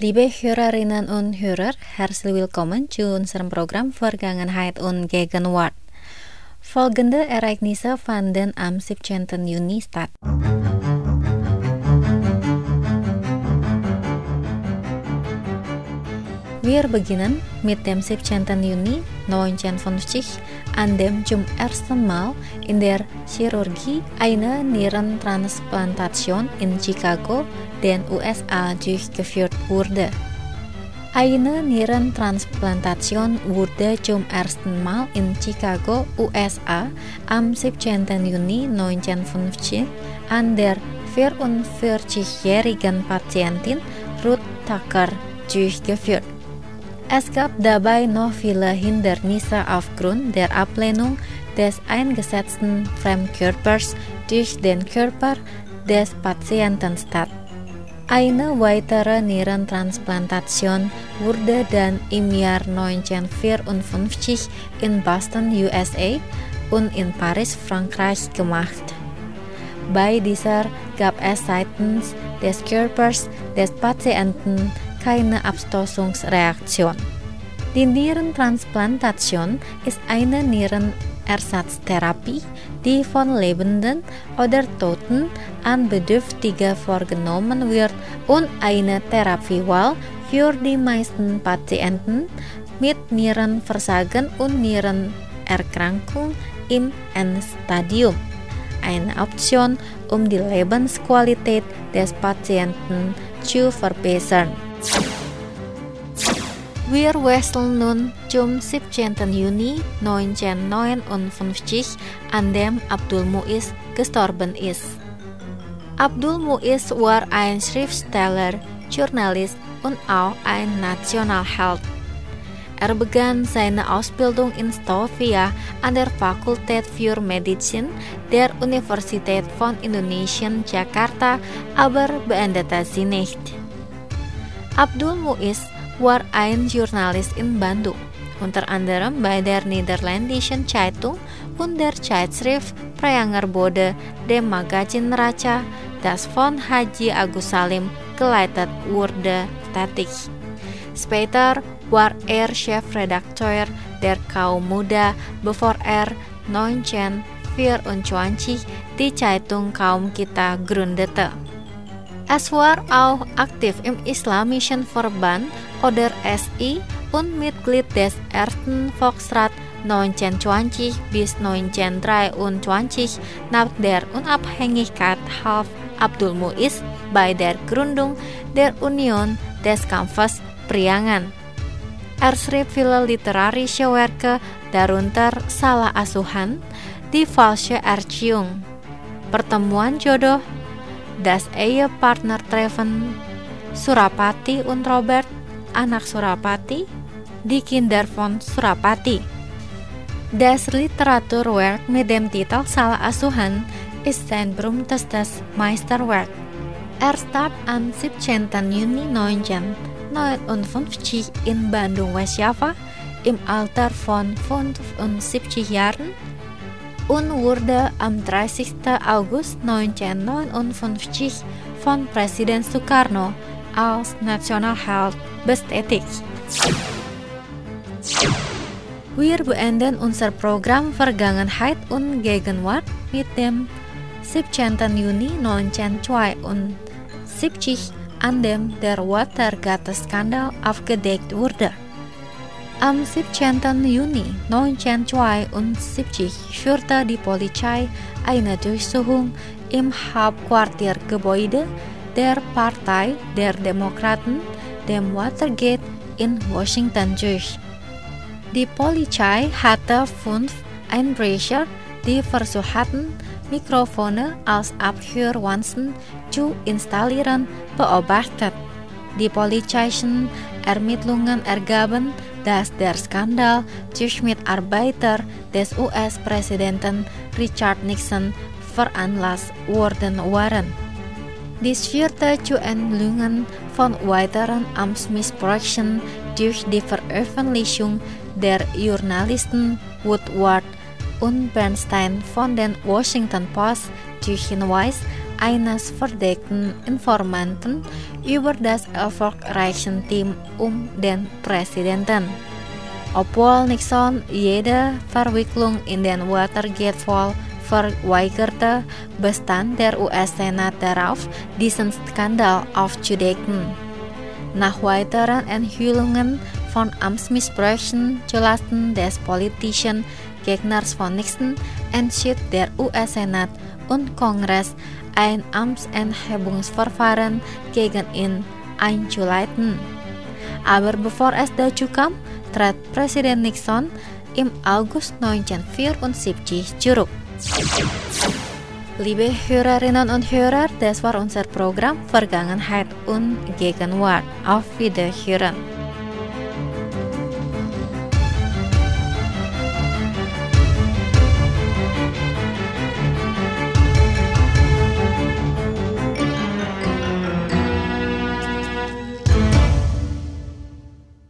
Liebe Hörerinnen und Hörer, herzlich willkommen zu unserem Programm Vergangenheit und Gegenwart. Folgende Ereignisse fanden am 17. Juni statt. Wir beginnen mit dem 17. Juni 1950, an dem zum ersten Mal in der Chirurgie eine Nierentransplantation in Chicago, den USA, durchgeführt wurde. Eine Nierentransplantation wurde zum ersten Mal in Chicago, USA, am 17. Juni 1950 an der 44-jährigen Patientin Ruth Tucker durchgeführt. Es gab dabei noch viele Hindernisse aufgrund der Ablehnung des eingesetzten Fremdkörpers durch den Körper des Patienten statt. Eine weitere Nierentransplantation wurde dann im Jahr 1954 in Boston, USA und in Paris, Frankreich gemacht. Bei dieser gab es seitens des Körpers des Patienten keine Abstoßungsreaktion. Die Nierentransplantation ist eine Nierenersatztherapie, die von Lebenden oder Toten an Bedürftige vorgenommen wird und eine Therapiewahl für die meisten Patienten mit Nierenversagen und Nierenerkrankung im Endstadium. Eine Option, um die Lebensqualität des Patienten zu verbessern. Wir wechseln nun zum 17. Juni 1959, an dem Abdul Muiz gestorben ist. Abdul Muiz war ein Schriftsteller, Journalist und auch ein Nationalheld. Er begann seine Ausbildung in Sofia an der Fakultät für Medizin der Universität von Indonesien Jakarta, aber beendete sie nicht. Abdul Muiz war ein Journalist in Bandung, unter anderem bei der niederländischen Zeitung und der Zeitschrift Prayangerbode, dem Magazin Neraca, das von Haji Agus Salim geleitet wurde, tätig. Später war er Chefredakteur der Kaum Muda, bevor er 1924 die Zeitung Kaum Kita gründete. Es war auch aktiv im Islamischen Verband oder SI und Mitglied des ersten Volksrat 1920 bis 1923. Nach der Unabhängigkeit half Abdul Muiz bei der Gründung der Union des Kampfes Priangan. Er schrieb viele literarische Werke, darunter Salah Asuhan, Die falsche Erziehung, Pertemuan Jodoh, Das Ehepartnertreffen, Surapati und Robert, Anak Surapati, Die Kinder von Surapati. Das Literaturwerk mit dem Titel Salah Asuhan ist sein berühmtestes Meisterwerk. Er starb am 17. Juni 1959 in Bandung, West-Java, im Alter von 75 Jahren und wurde am 30. August 1959 von Präsident Sukarno als Nationalheld bestätigt. Wir beenden unser Programm Vergangenheit und Gegenwart mit dem 17. Juni 1972, an dem der Watergate-Skandal aufgedeckt wurde. Am 17. Juni 1972 führte die Polizei eine Durchsuchung im Hauptquartiergebäude der Partei der Demokraten, dem Watergate, in Washington durch. Die Polizei hatte 5 Einbrecher, die versuchten, Mikrofone als Abhörwanzen zu installieren, beobachtet. Die polizeilichen Ermittlungen ergaben, dass der Skandal durch Mitarbeiter des US-Präsidenten Richard Nixon veranlasst worden waren. Dies führte zu Enthüllungen von weiteren Amtsmissbräuchen durch die Veröffentlichung der Journalisten Woodward und Bernstein von den Washington Post durch Hinweis eines verdeckten Informanten über das erfolgreiche Team den Präsidenten. Obwohl Nixon jede Verwicklung in den Watergate-Fall verweigerte, bestand der US-Senat darauf, diesen Skandal aufzudecken. Nach weiteren Enthüllungen von Amtsmissbrauchen zulasten des politischen Gegners von Nixon entschied der US-Senat und Kongress ein Amtsenthebungsverfahren gegen ihn einzuleiten. Aber bevor es dazu kam, trat Präsident Nixon im August 1974 zurück. Liebe Hörerinnen und Hörer, das war unser Programm Vergangenheit und Gegenwart. Auf Wiederhören.